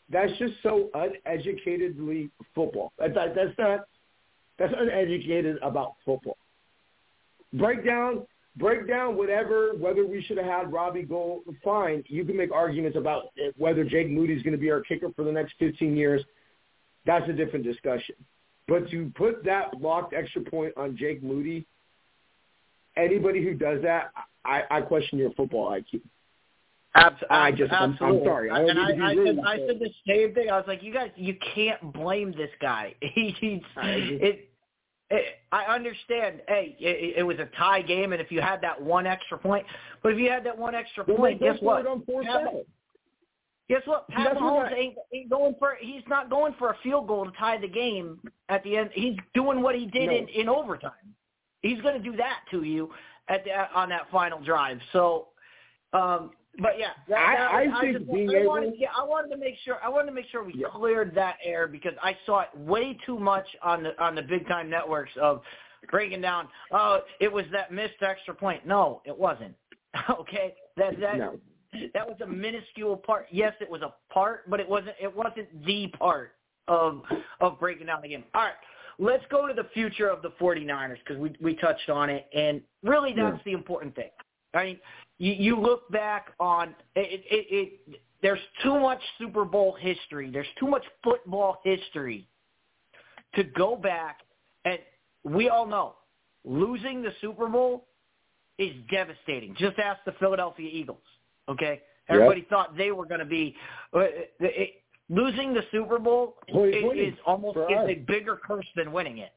Speaker 1: That's just so uneducatedly football. That's not, that's not that's uneducated about football. Break down, break down whatever, whether we should have had Robbie Gould, fine. You can make arguments about whether Jake Moody is going to be our kicker for the next fifteen years. That's a different discussion. But to put that blocked extra point on Jake Moody, anybody who does that, I, I question your football I Q.
Speaker 3: Absolutely.
Speaker 1: I just, I'm, I'm sorry. I,
Speaker 3: and I, I,
Speaker 1: rude,
Speaker 3: said, I said the same thing. I was like, you guys, you can't blame this guy. He, he's, it, it, I understand, hey, it, it was a tie game, and if you had that one extra point, but if you had that one extra point, guess what? Pat, guess what? Pat Mahomes ain't, ain't going for, he's not going for a field goal to tie the game at the end. He's doing what he did no. in, in overtime. He's going to do that to you at the, on that final drive. So, um, But yeah, that,
Speaker 1: I,
Speaker 3: that,
Speaker 1: I,
Speaker 3: I,
Speaker 1: think
Speaker 3: just,
Speaker 1: being
Speaker 3: I,
Speaker 1: able,
Speaker 3: wanted to get, I wanted to make sure I wanted to make sure we
Speaker 1: yeah.
Speaker 3: cleared that air because I saw it way too much on the on the big time networks of breaking down. Oh, it was that missed extra point. No, it wasn't. Okay, that that
Speaker 1: no.
Speaker 3: that was a minuscule part. Yes, it was a part, but it wasn't it wasn't the part of of breaking down the game. All right. Let's go to the future of the 49ers because we we touched on it, and really that's yeah. the important thing. I mean, you, you look back on it, it, it. There's too much Super Bowl history. There's too much football history to go back, and we all know losing the Super Bowl is devastating. Just ask the Philadelphia Eagles. Okay, everybody yep. thought they were going to be. Uh, it, losing the Super Bowl is, is almost is a bigger curse than winning it.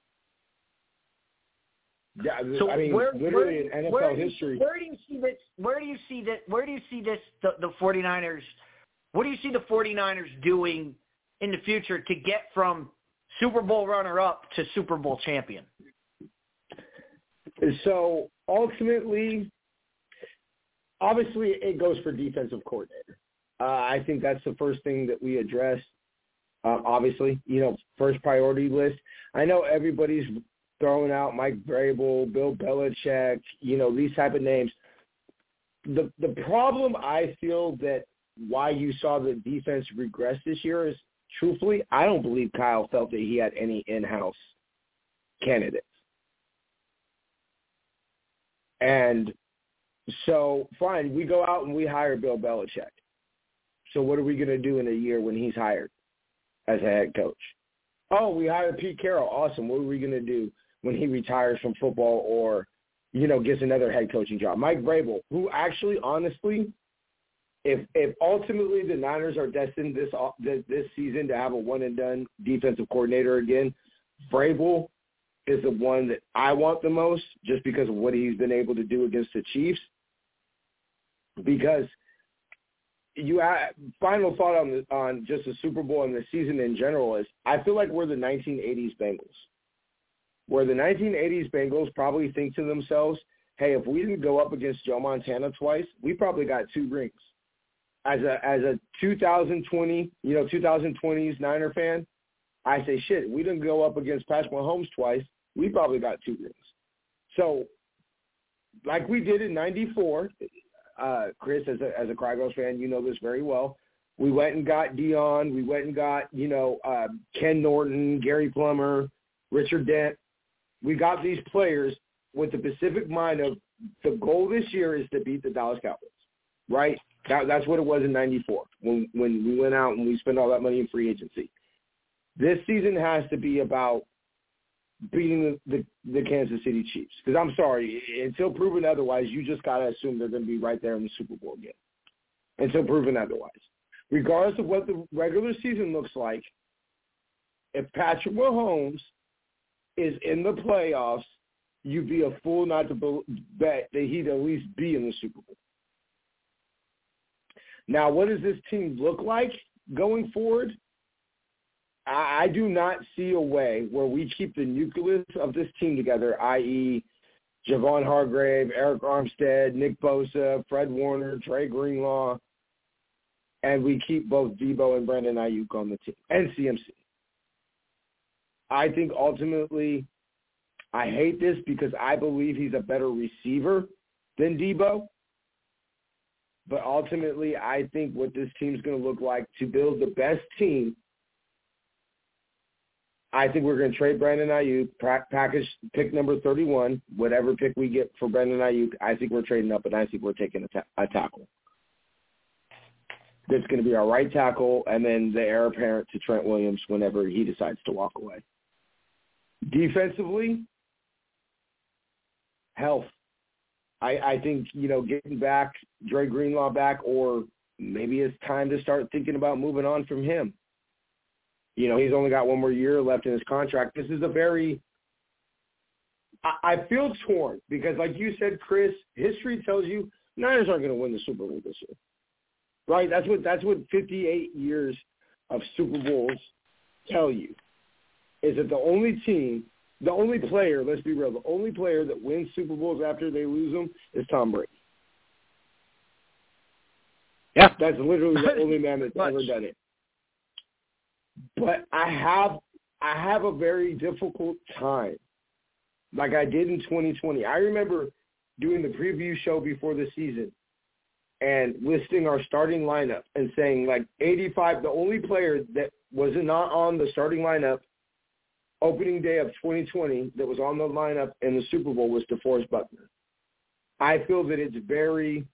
Speaker 1: Yeah,
Speaker 3: so
Speaker 1: I mean,
Speaker 3: where,
Speaker 1: literally
Speaker 3: where,
Speaker 1: in N F L
Speaker 3: where
Speaker 1: history.
Speaker 3: You, where do you see this? Where do you see that? Where do you see this? The, the 49ers. What do you see the 49ers doing in the future to get from Super Bowl runner-up to Super Bowl champion?
Speaker 1: So ultimately, obviously, it goes for defensive coordinator. Uh, I think that's the first thing that we address. Uh, obviously, you know, first priority list. I know everybody's throwing out Mike Vrabel, Bill Belichick, you know, these type of names. The the problem I feel that why you saw the defense regress this year is, truthfully, I don't believe Kyle felt that he had any in-house candidates. And so, fine, we go out and we hire Bill Belichick. So what are we going to do in a year when he's hired as a head coach? Oh, we hired Pete Carroll. Awesome. What are we going to do when he retires from football or, you know, gets another head coaching job? Mike Vrabel, who actually, honestly, if if ultimately the Niners are destined this this season to have a one-and-done defensive coordinator again, Vrabel is the one that I want the most just because of what he's been able to do against the Chiefs. Because you have, final thought on the, on just the Super Bowl and the season in general is I feel like we're the nineteen eighties Bengals, where the nineteen eighties Bengals probably think to themselves, hey, if we didn't go up against Joe Montana twice, we probably got two rings. As a as a two thousand twenty, you know, twenty twenties Niner fan, I say, shit, we didn't go up against Patrick Mahomes twice, we probably got two rings. So, like we did in ninety-four, uh, Chris, as a as a Crygos fan, you know this very well. We went and got Dion. We went and got, you know, uh, Ken Norton, Gary Plummer, Richard Dent. We got these players with the specific mind of the goal this year is to beat the Dallas Cowboys, right? That, that's what it was in ninety-four when when we went out and we spent all that money in free agency. This season has to be about beating the, the, the Kansas City Chiefs. Because I'm sorry, until proven otherwise, you just got to assume they're going to be right there in the Super Bowl again. Until proven otherwise. Regardless of what the regular season looks like, if Patrick Mahomes is in the playoffs, you'd be a fool not to bet that he'd at least be in the Super Bowl. Now, what does this team look like going forward? I, I do not see a way where we keep the nucleus of this team together, that is. Javon Hargrave, Eric Armstead, Nick Bosa, Fred Warner, Dre Greenlaw, and we keep both Debo and Brandon Ayuk on the team, and C M C. I think ultimately, I hate this because I believe he's a better receiver than Debo. But ultimately, I think what this team's going to look like to build the best team, I think we're going to trade Brandon Ayuk, package pick number thirty-one, whatever pick we get for Brandon Ayuk. I think we're trading up, and I think we're taking a, ta- a tackle. That's going to be our right tackle, and then the heir apparent to Trent Williams whenever he decides to walk away. Defensively, health. I, I think, you know, getting back Dre Greenlaw back, or maybe it's time to start thinking about moving on from him. You know, he's only got one more year left in his contract. This is a very I, – I feel torn because, like you said, Chris, history tells you Niners aren't going to win the Super Bowl this year. Right? That's what that's what fifty-eight years of Super Bowls tell you, is that the only team – the only player, let's be real, the only player that wins Super Bowls after they lose them is Tom Brady.
Speaker 3: Yeah.
Speaker 1: That's literally the only man that's ever done it. But I have I have a very difficult time, like I did in twenty twenty. I remember doing the preview show before the season and listing our starting lineup and saying, like, eighty-five, the only player that was not on the starting lineup opening day of twenty twenty that was on the lineup in the Super Bowl was DeForest Buckner. I feel that it's very,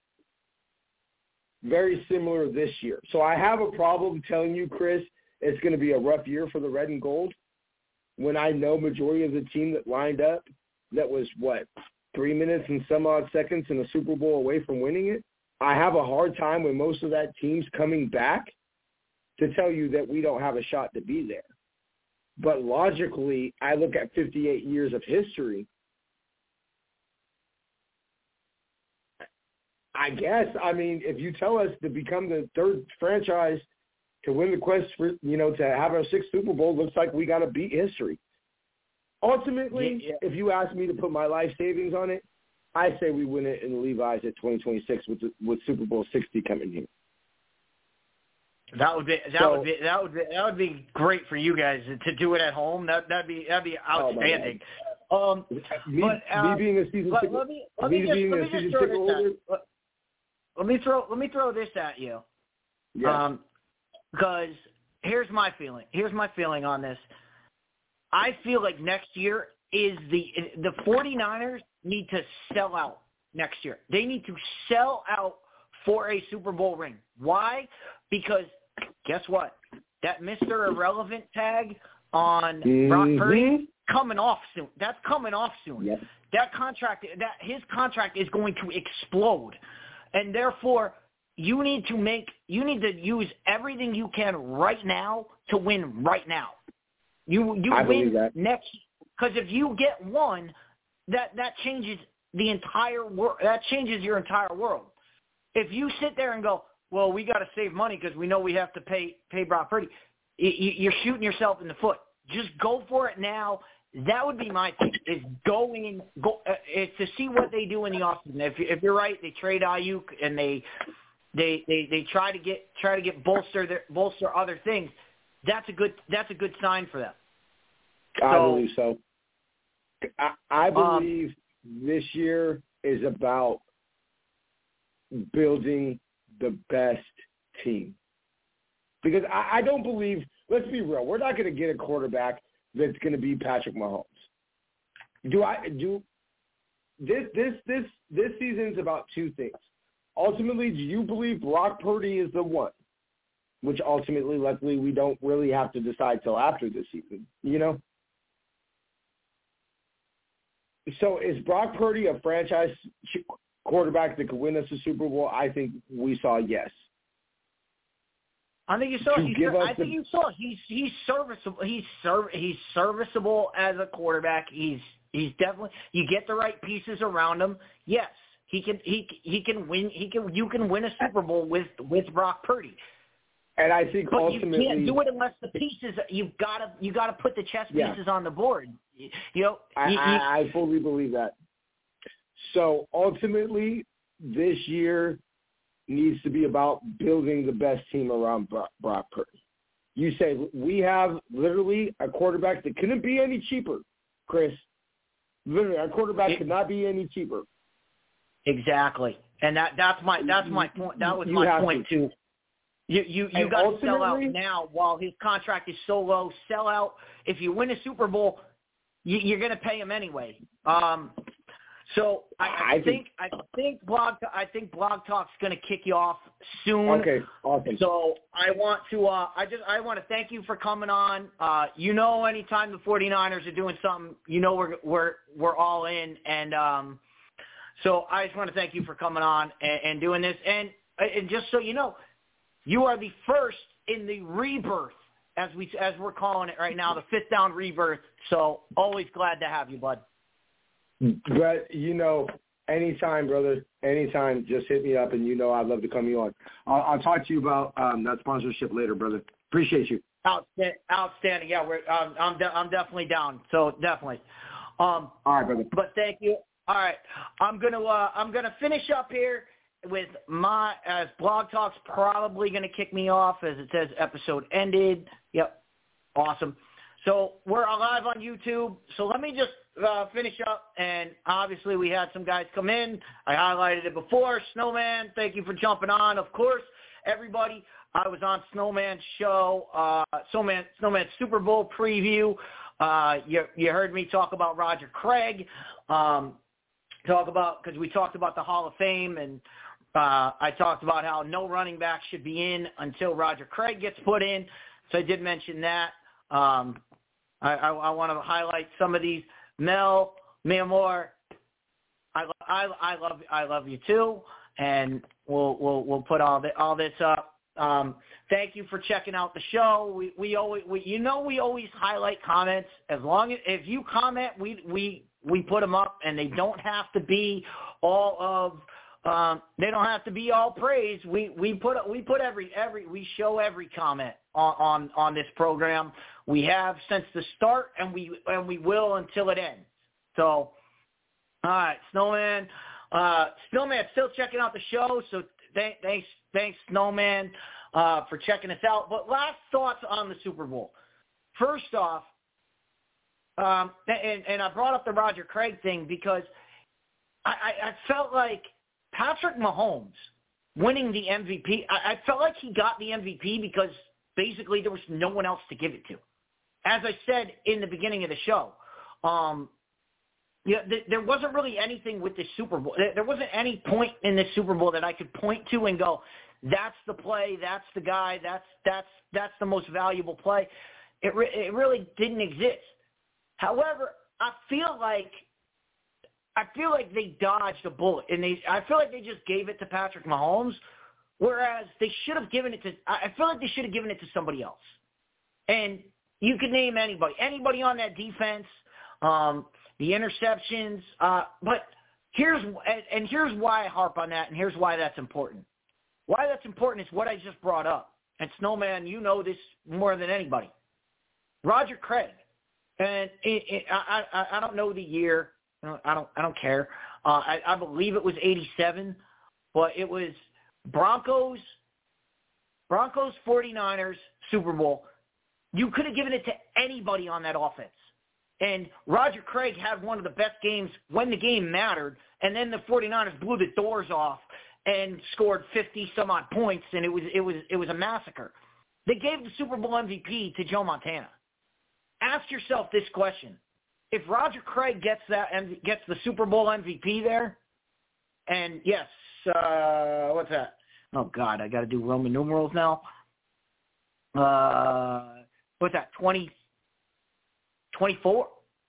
Speaker 1: very similar this year. So I have a problem telling you, Chris, it's going to be a rough year for the red and gold when I know majority of the team that lined up that was, what, three minutes and some odd seconds in the Super Bowl away from winning it. I have a hard time when most of that team's coming back to tell you that we don't have a shot to be there. But logically, I look at fifty-eight years of history. I guess, I mean, if you tell us to become the third franchise to win the quest for, you know, to have our sixth Super Bowl, looks like we got to beat history. Ultimately, yeah, yeah. If you ask me to put my life savings on it, I say we win it in the Levi's at twenty twenty-six with with Super Bowl sixty coming here.
Speaker 3: That would be that
Speaker 1: so,
Speaker 3: would be that would be that would be great for you guys to do it at home. That that'd be that'd be outstanding.
Speaker 1: Oh
Speaker 3: um,
Speaker 1: me,
Speaker 3: but, um,
Speaker 1: me being a season
Speaker 3: let,
Speaker 1: ticket,
Speaker 3: let me let me,
Speaker 1: me
Speaker 3: just,
Speaker 1: being
Speaker 3: let
Speaker 1: a
Speaker 3: me just
Speaker 1: season
Speaker 3: throw
Speaker 1: ticket
Speaker 3: this
Speaker 1: holder.
Speaker 3: at, let, let me throw let me throw this at you.
Speaker 1: Yeah.
Speaker 3: Um, because here's my feeling. Here's my feeling on this. I feel like next year is the the 49ers need to sell out next year. They need to sell out for a Super Bowl ring. Why? Because guess what? That Mister Irrelevant tag on
Speaker 1: mm-hmm.
Speaker 3: Brock Purdy coming off soon. That's coming off soon.
Speaker 1: Yep.
Speaker 3: That contract, that his contract is going to explode, and therefore you need to make, you need to use everything you can right now to win right now. You you
Speaker 1: I
Speaker 3: win
Speaker 1: that.
Speaker 3: next, because if you get one, that that changes the entire world. That changes your entire world. If you sit there and go, well, we got to save money because we know we have to pay pay Brock Purdy, you're shooting yourself in the foot. Just go for it now. That would be my thing. Is going go uh, is to see what they do in the offseason. If if you're right, they trade Ayuk and they they they they try to get try to get bolster their bolster other things. That's a good that's a good sign for them.
Speaker 1: I
Speaker 3: so,
Speaker 1: believe so. I, I believe um, this year is about building the best team. Because I, I don't believe, let's be real, we're not going to get a quarterback that's going to be Patrick Mahomes. Do I do this this this this season's about two things. Ultimately, do you believe Brock Purdy is the one? Which ultimately, luckily, we don't really have to decide till after this season, you know? So is Brock Purdy a franchise quarterback that could win us a Super Bowl? I think we saw yes.
Speaker 3: I think you saw. He's, I
Speaker 1: the,
Speaker 3: think you saw. He's he's serviceable. He's serv, He's serviceable as a quarterback. He's he's definitely. You get the right pieces around him. Yes, he can. He he can win. He can. You can win a Super Bowl with with Brock Purdy.
Speaker 1: And I think
Speaker 3: but
Speaker 1: ultimately,
Speaker 3: you can't do it unless the pieces. You've got to you got to put the chess
Speaker 1: yeah.
Speaker 3: pieces on the board. You, you know.
Speaker 1: I,
Speaker 3: you,
Speaker 1: I, I fully believe that. So ultimately, this year needs to be about building the best team around Brock, Brock Purdy. You say we have literally a quarterback that couldn't be any cheaper, Chris. Literally, our quarterback
Speaker 3: it,
Speaker 1: could not be any cheaper.
Speaker 3: Exactly. And that that's my that's my point. That was
Speaker 1: You
Speaker 3: my
Speaker 1: have
Speaker 3: point
Speaker 1: to.
Speaker 3: too. You you you
Speaker 1: And
Speaker 3: got to sell out
Speaker 1: ultimately-
Speaker 3: now while his contract is so low. Sell out. If you win a Super Bowl, you, you're going to pay him anyway. Um, so I, I,
Speaker 1: I
Speaker 3: think I think blog I think Blog Talk's going to kick you off soon.
Speaker 1: Okay, awesome.
Speaker 3: So I want to uh, I just I want to thank you for coming on. Uh, you know, anytime the 49ers are doing something, you know we're we're we're all in. And um, so I just want to thank you for coming on and, and doing this. And and just so you know, you are the first in the rebirth, as we as we're calling it right now, the fifth down rebirth. So always glad to have you, bud.
Speaker 1: But, you know, anytime, brother, anytime, just hit me up, and you know I'd love to come you on. I'll, I'll talk to you about um, that sponsorship later, brother. Appreciate you.
Speaker 3: Outstanding. Outstanding. Yeah, we're, um, I'm de- I'm definitely down. So definitely. Um,
Speaker 1: All right, brother.
Speaker 3: But thank you. All right, I'm gonna uh, I'm gonna finish up here with my as Blog Talk's probably gonna kick me off as it says episode ended. Yep, awesome. So we're live on YouTube. So let me just uh, finish up. And obviously we had some guys come in. I highlighted it before. Snowman, thank you for jumping on. Of course, everybody. I was on Snowman's show, uh, Snowman Snowman's Super Bowl preview. Uh, you you heard me talk about Roger Craig. Um, talk about because we talked about the Hall of Fame, and uh, I talked about how no running back should be in until Roger Craig gets put in. So I did mention that. Um, I, I, I want to highlight some of these. Mel, Mia Moore, I, I, I love I love you too, and we'll we'll we'll put all the, all this up. Um, thank you for checking out the show. We we always we, you know we always highlight comments. As long as if you comment, we we we put them up, and they don't have to be all of um, they don't have to be all praise. We we put we put every every we show every comment on, on on this program. We have since the start, and we and we will until it ends. So, all right, Snowman, uh, Snowman still checking out the show. So th- thanks, thanks, Snowman, uh, for checking us out. But last thoughts on the Super Bowl. First off, um, and, and I brought up the Roger Craig thing because I, I, I felt like Patrick Mahomes winning the M V P. I, I felt like he got the M V P because basically there was no one else to give it to. As I said in the beginning of the show, um, yeah, th- there wasn't really anything with the Super Bowl. There, there wasn't any point in the Super Bowl that I could point to and go, "That's the play. That's the guy. That's that's that's the most valuable play." It re- it really didn't exist. However, I feel like I feel like they dodged a bullet, and they I feel like they just gave it to Patrick Mahomes, whereas they should have given it to. I feel like they should have given it to somebody else, and. You could name anybody, anybody on that defense, um, the interceptions. Uh, but here's and, and here's why I harp on that, and here's why that's important. Why that's important is what I just brought up. And Snowman, you know this more than anybody. Roger Craig, and it, it, I, I I don't know the year. I don't I don't care. Uh, I, I believe it was eighty-seven, but it was Broncos, Broncos 49ers Super Bowl. You could have given it to anybody on that offense. And Roger Craig had one of the best games when the game mattered, and then the 49ers blew the doors off and scored fifty some odd points, and it was it was it was a massacre. They gave the Super Bowl M V P to Joe Montana. Ask yourself this question: if Roger Craig gets that gets the Super Bowl M V P there, and yes, uh, what's that? Oh God, I got to do Roman numerals now. Uh. What's that, twenty, twenty-four?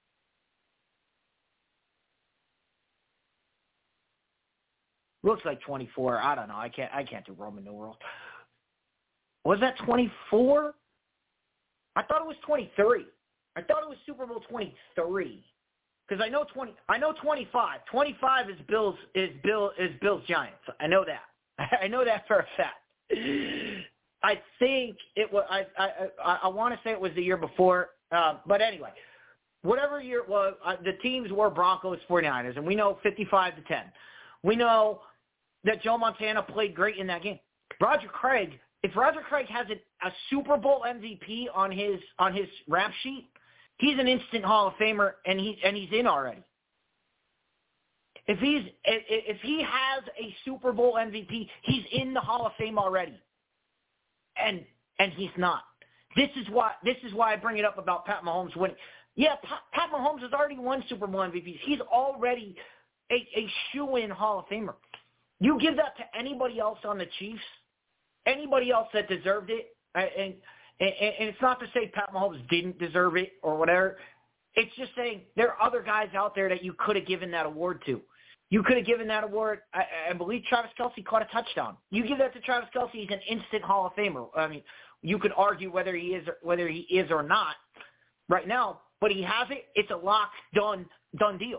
Speaker 3: Looks like twenty-four. I don't know. I can't I can't do Roman numerals. Was that twenty-four? I thought it was twenty-three. I thought it was Super Bowl twenty-three. Because I know twenty I know twenty-five. twenty-five is Bills is Bill is Bills Giants. I know that. I know that for a fact. I think it was. I I I, I want to say it was the year before, uh, but anyway, whatever year it was, uh, the teams were Broncos, 49ers, and we know fifty-five to ten. We know that Joe Montana played great in that game. Roger Craig, if Roger Craig has a, a Super Bowl M V P on his on his rap sheet, he's an instant Hall of Famer, and he and he's in already. if he's if, if he has a Super Bowl M V P, he's in the Hall of Fame already, and and he's not. This is why this is why I bring it up about Pat Mahomes winning. Yeah, Pat, Pat Mahomes has already won Super Bowl M V Ps. He's already a, a shoo-in Hall of Famer. You give that to anybody else on the Chiefs, anybody else that deserved it, and, and, and it's not to say Pat Mahomes didn't deserve it or whatever. It's just saying there are other guys out there that you could have given that award to. You could have given that award. I, I believe Travis Kelce caught a touchdown. You give that to Travis Kelce, he's an instant Hall of Famer. I mean, you could argue whether he is whether he is or not right now, but he has it. It's a lock, done, done deal.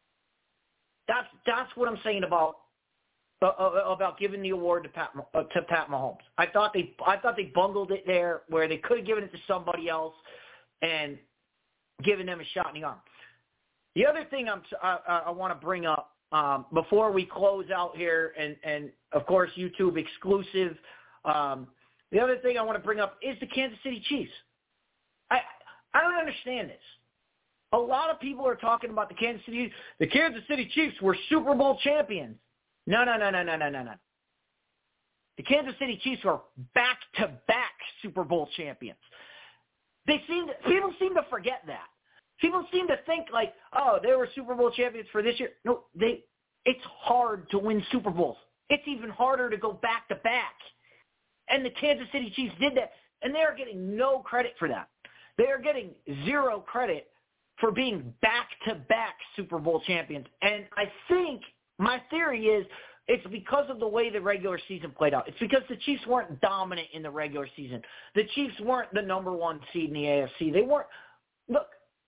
Speaker 3: That's that's what I'm saying about uh, about giving the award to Pat uh, to Pat Mahomes. I thought they I thought they bungled it there where they could have given it to somebody else and given them a shot in the arm. The other thing I'm I, I want to bring up um, before we close out here, and and of course YouTube exclusive. Um, the other thing I want to bring up is the Kansas City Chiefs. I I don't understand this. A lot of people are talking about the Kansas City the Kansas City Chiefs were Super Bowl champions. No, no, no, no, no, no, no, no. The Kansas City Chiefs were back-to-back Super Bowl champions. They seem to, people seem to forget that. People seem to think like, oh, they were Super Bowl champions for this year. No, they. It's hard to win Super Bowls. It's even harder to go back-to-back. And the Kansas City Chiefs did that, and they are getting no credit for that. They are getting zero credit for being back-to-back Super Bowl champions. And I think my theory is it's because of the way the regular season played out. It's because the Chiefs weren't dominant in the regular season. The Chiefs weren't the number one seed in the A F C. They weren't – look,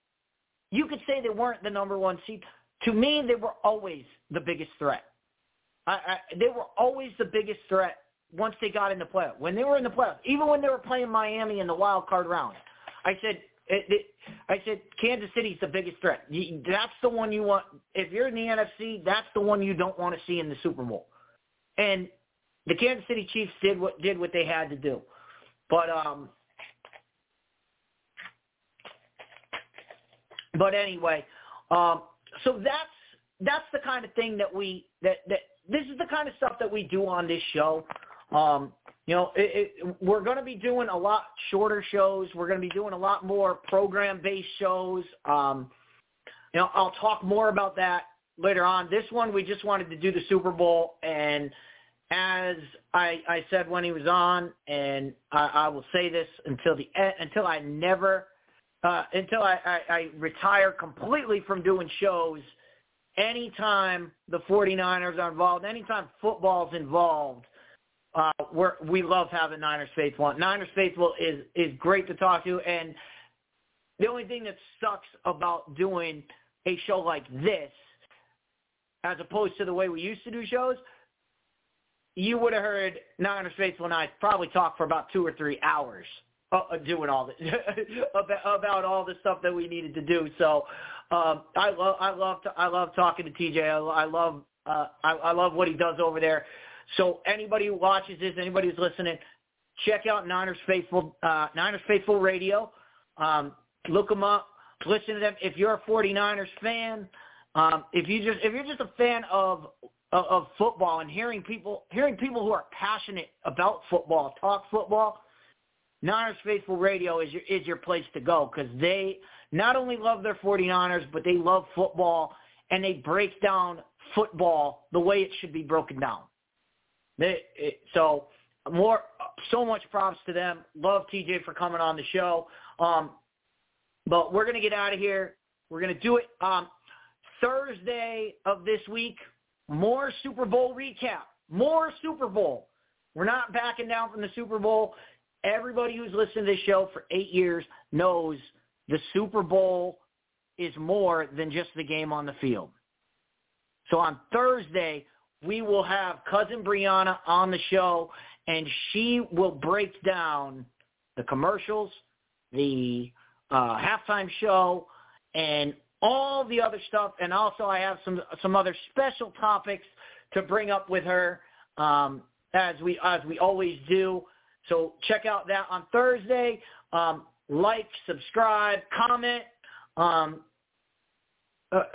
Speaker 3: you could say they weren't the number one seed. To me, they were always the biggest threat. I, I, they were always the biggest threat once they got in the playoffs. When they were in the playoffs, even when they were playing Miami in the wild card round, I said – It, it, I said Kansas City's the biggest threat. You, that's the one you want. If you're in the N F C, that's the one you don't want to see in the Super Bowl. And the Kansas City Chiefs did what did what they had to do. But um, but anyway, um, so that's that's the kind of thing that we that that this is the kind of stuff that we do on this show. Um, You know, it, it, we're going to be doing a lot shorter shows. We're going to be doing a lot more program-based shows. Um, you know, I'll talk more about that later on. This one, we just wanted to do the Super Bowl, and as I, I said when he was on, and I, I will say this until the until I never, uh, until I, I, I retire completely from doing shows. Anytime the 49ers are involved, anytime football's involved. Uh, we're, we love having Niners Faithful on. Niners Faithful is, is great to talk to, and the only thing that sucks about doing a show like this, as opposed to the way we used to do shows, you would have heard Niners Faithful and I probably talk for about two or three hours uh, doing all this, about, about all the stuff that we needed to do. So um, I love I love I love talking to T J. I, I love uh, I, I love what he does over there. So anybody who watches this, anybody who's listening, check out Niners Faithful, uh, Niners Faithful Radio. Um, look them up, listen to them. If you're a 49ers fan, um, if you just if you're just a fan of, of of football and hearing people hearing people who are passionate about football talk football, Niners Faithful Radio is your is your place to go, because they not only love their 49ers, but they love football, and they break down football the way it should be broken down. They, it, so more, so much props to them. Love T J for coming on the show. Um, but we're going to get out of here. We're going to do it um, Thursday of this week. More Super Bowl recap. More Super Bowl. We're not backing down from the Super Bowl. Everybody who's listened to this show for eight years knows the Super Bowl is more than just the game on the field. So on Thursday, we will have Cousin Brianna on the show, and she will break down the commercials, the uh, halftime show, and all the other stuff. And also I have some some other special topics to bring up with her, um, as we as we always do. So check out that on Thursday. Um, like, subscribe, comment. Um, uh, uh,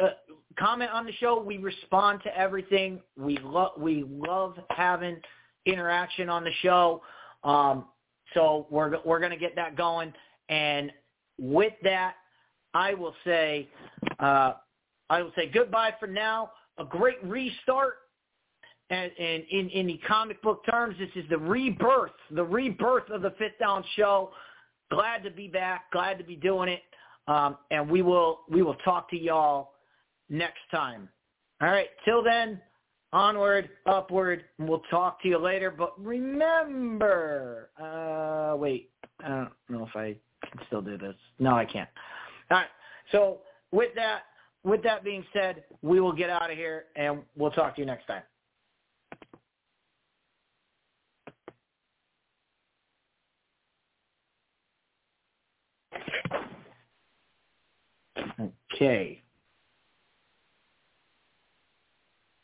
Speaker 3: comment on the show. We respond to everything. We love we love having interaction on the show. Um, so we're we're gonna get that going. And with that, I will say uh, I will say goodbye for now. A great restart. And, and in, in the comic book terms, this is the rebirth, the rebirth of the Fifth Down Show. Glad to be back. Glad to be doing it. Um, and we will we will talk to y'all next time. All right. Till then, onward, upward, and we'll talk to you later. But remember, uh, wait, I don't know if I can still do this. No, I can't. All right. So with that, with that being said, we will get out of here, and we'll talk to you next time. Okay.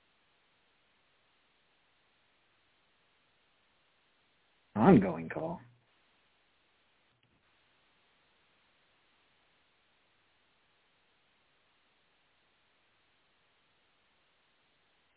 Speaker 3: Ongoing call.